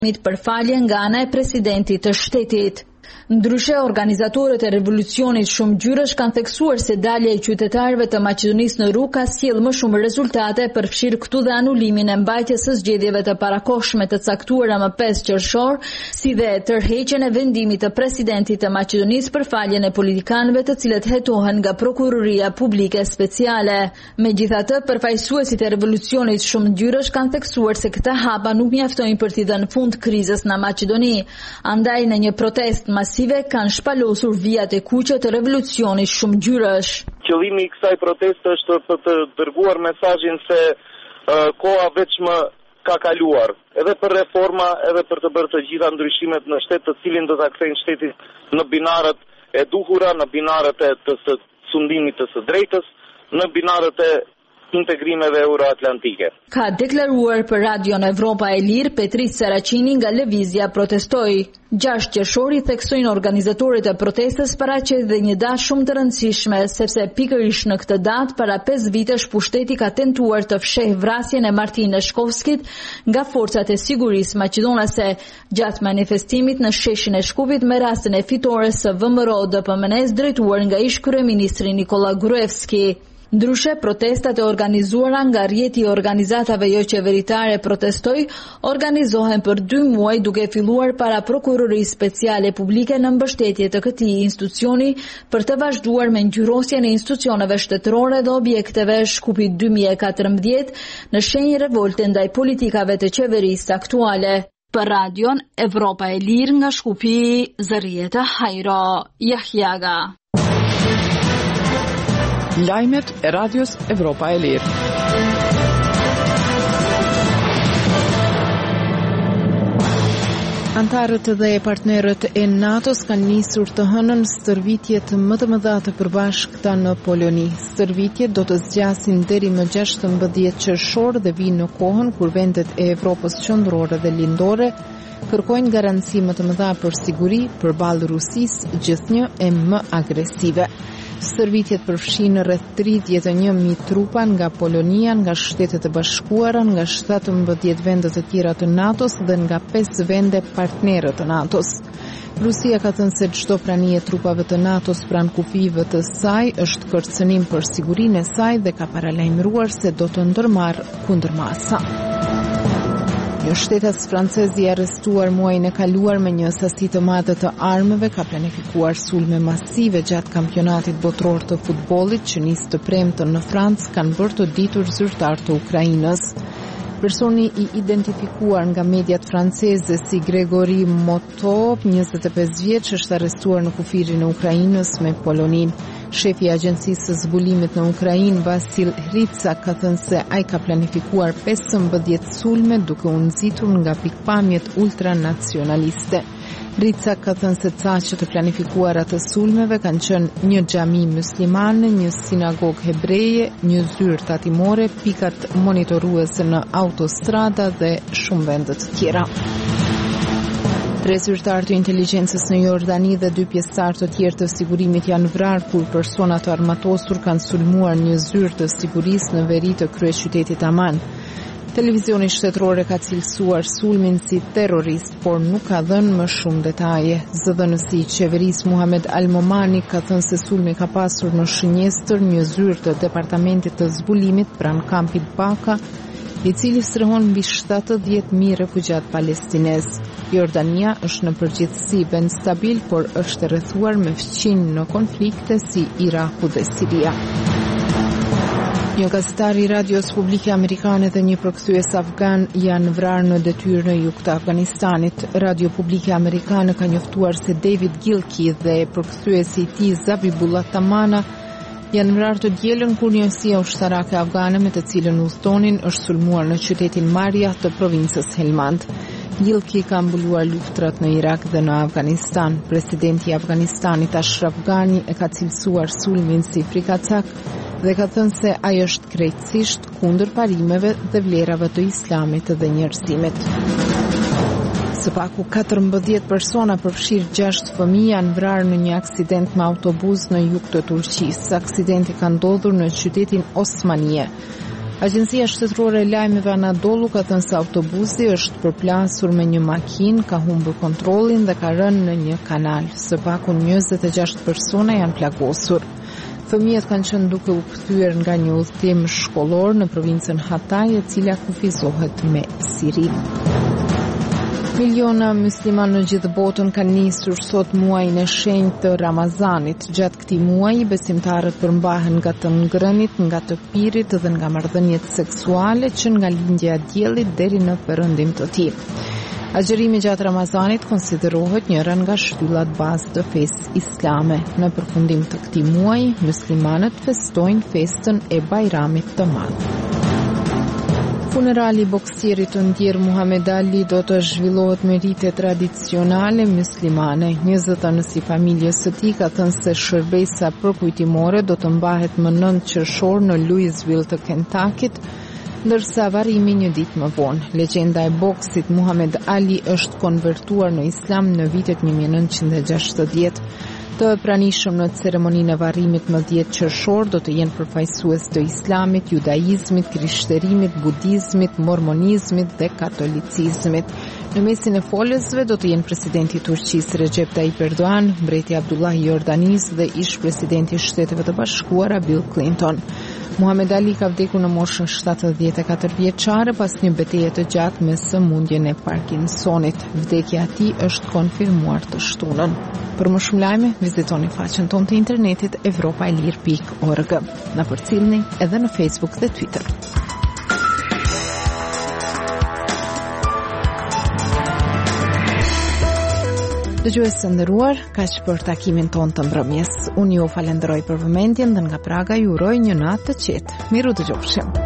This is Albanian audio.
për falje nga ana e presidentit të shtetit. Ndryshe, organizatorët e revolucionit shumë ngjyrash kanë theksuar se dalja e qytetarëve të Maqedonisë në rrugë ka sjellë më shumë rezultate, përfshirë këtu dhe anulimin e mbajtjes së zgjedhjeve të parakohshme të caktuara më 5 qershor, si dhe tërheqjen e vendimit të presidentit të Maqedonisë për faljen e politikanëve të cilët hetohen nga Prokuroria Publike Speciale. Megjithatë, përfaqësuesit e revolucionit shumë ngjyrash kanë theksuar se këta hapa nuk mjaftojnë për t'i dhënë fund krizës në Maqedoni. Andaj në një protestë masive kanë shpalosur vijat e kuqe të revolucionit shumë ngjyrash. Qëllimi i kësaj proteste është për të dërguar mesazhin se koha vetëm ka kaluar, edhe për reforma, edhe për të bërë të gjitha ndryshimet në shtet, të cilin do ta kthejnë shtetin në binarët e duhura, në binarët e të sundimit të së drejtës, në binarët e integrimeve euroatlantike. Ka deklaruar për Radion Evropa e Lirë Petris Saracini nga Lëvizja Protestoi. 6 qershori theksojnë organizatorët e protestës paraqet dhe një datë shumë të rëndësishme, sepse pikërisht në këtë datë para 5 vitesh pushteti ka tentuar të fshehë vrasjen e Martin Leshkovskit nga forcat e sigurisë maqedonase gjatë manifestimit në sheshin e Shkupit me rastin e fitores së VMRO-DPMNE-s drejtuar nga ish kryeministri Nikola Gruevski. Ndryshe, protestat e organizuara nga rjeti i organizatave jo qeveritare Protestoi organizohen për 2 muaj duke filluar para Prokurorisë Speciale Publike në mbështetje të këtij institucioni për të vazhduar me ngjyrosjen e institucioneve shtetërore dhe objekteve Shkupit 2014 në shenjë revolte ndaj politikave të qeverisë aktuale. Për Radion Evropa e Lirë nga Shkupi, Zërieta Hajro, Jahjaga. Lajmet e Radios Evropa e Lirë. Antarët dhe partnerët e NATO-s kanë nisur të hënën stërvitjet më të mëdha të përbashkëta në Poloni. Stërvitjet do të zgjasin deri më 16 qershor dhe vinë në kohën kur vendet e Evropës qendrore dhe lindore kërkojnë garanci më të mëdha për siguri përballë Rusisë, gjithnjë e më agresive. Stërvitjet përfshin rreth 31.000 trupa nga Polonia, nga Shtetet e Bashkuara, nga 17 vende të tjera të NATO-s dhe nga 5 vende partnerë të NATO-s. Rusia ka thënë se çdo prani e trupave të NATO-s pranë kufive të saj është kërcënim për sigurinë e saj dhe ka paralajmëruar se do të ndërmarrë kundërmasa. Një shtetas francez i arrestuar muajin e kaluar me një sasi të madhe të armëve ka planifikuar sulme masive gjatë kampionatit botror të futbollit që nis të premten në Francë, kanë bërë të ditur zyrtar të Ukrainës. Personi i identifikuar nga mediat franceze si Gregory Motov, 25 vjeç, është arrestuar në kufirin e Ukrainës me Polonin. Shefi i Agjencisë së Zbulimit në Ukrainë, Vasil Hrica, ka thënë se ai ka planifikuar 15 sulme duke u nxitur nga pikpamjet ultranacionaliste. Hrica ka thënë se caqet e planifikuara të sulmeve kanë qenë një xhami muslimane, një sinagogë hebreje, një zyrë tatimore, pikat monitoruese në autostrada dhe shumë vende të tjera. 3 zyrtarë të inteligjencës në Jordani dhe 2 pjesëtarë të tjerë të sigurimit janë vrarë kur persona të armatosur kanë sulmuar një zyrë të sigurisë në veri të kryeqytetit Amman. Televizioni shtetëror ka cilësuar sulmin si terrorist, por nuk ka dhënë më shumë detaje. Zëdhënësi i qeverisë Muhamed Al-Momani ka thënë se sulmi ka pasur në shënjestër një zyrë të departamentit të zbulimit pranë kampit Baka, i cili strehon mbi 70.000 refugjat palestinez. Jordania është në përgjithësi vend stabil, por është rrethuar me fqinj në konflikte si Iraku dhe Siria. Një gazetar i Radios Publike Amerikane dhe një përkthyes afgan janë vrarë në detyrë në jug të Afganistanit. Radio Publike Amerikane ka njoftuar se David Gilkey dhe përkthyesi i tij Zabihullah Tamana janë vrarë të dielën kur njësia ushtarake afgane me të cilën udhtonin është sulmuar në qytetin Marja të provincës Helmand. Gilkey ka mbuluar luftrat në Irak dhe në Afganistan. Presidenti i Afganistanit Ashraf Ghani e ka cilësuar sulmin si frikacak dhe ka thënë se ai është krejtësisht kundër parimeve dhe vlerave të islamit dhe njerëzimit. Së paku 14 persona përfshirë 6 fëmijë janë vrarë në një aksident me autobus në jug të Turqisë. Aksidenti ka ndodhur në qytetin Osmanie. Agjencia shtetërore e lajmeve Anadolu ka thënë se autobusi është përplasur me një makinë, ka humbur kontrollin dhe ka rënë në një kanal. Së paku 26 persona janë plagosur. Fëmijët kanë qenë duke u kthyer nga një udhëtim shkollor në provincën Hatay, e cila kufizohet me Siri. Miliona muslimanë në gjithë botën kanë nisur sot muajin e shenjtë të Ramazanit. Gjatë këtij muaji besimtarët përmbahen nga të ngrënit, nga të pirit dhe nga marrëdhëniet seksuale që nga lindja e diellit deri në perëndim të tij. Agjërimi gjatë Ramazanit konsiderohet njëra nga shtyllat bazë të fesë islame. Në përfundim të këtij muaji, muslimanët festojnë festën e Bajramit të Madh. Funerali i boksierit të ndjer Muhammed Ali do të zhvillohet me rite tradicionale muslimane. 20 anësi i familjes së tij ka thënë se shërbesa përkujtimore do të mbahet më 9 qershor në Louisville të Kentuckit, ndërsa varrimi një ditë më vonë. Legjenda e boksit Muhammed Ali është konvertuar në Islam në vitet 1960. Të pranishëm në ceremoninë e varrimit më 10 qershor do të jenë përfaqësues të Islamit, Judaizmit, Krishterimit, Budizmit, Mormonizmit dhe Katolicizmit. Në mesin e folësve do të jenë presidenti i Turqisë Recep Tayyip Erdogan, mbreti Abdullah i Jordanisë dhe ish presidenti i Shteteve të Bashkuara Bill Clinton. Muhammed Ali ka vdekur në moshën 74 vjeçare pas një betejë të gjatë me sëmundjen e Parkinsonit. Vdekja e tij është konfirmuar të shtunën. Për më shumë lajme, vizitoni faqen tonë të internetit evropaelir.org. Na përcjellni edhe në Facebook dhe Twitter. Dëgjues të nderuar, kaq për takimin ton të mbrëmjes. Unë ju falenderoj për vëmendjen dhe nga Praga ju uroj një natë të qetë. Miru dëgjofshim.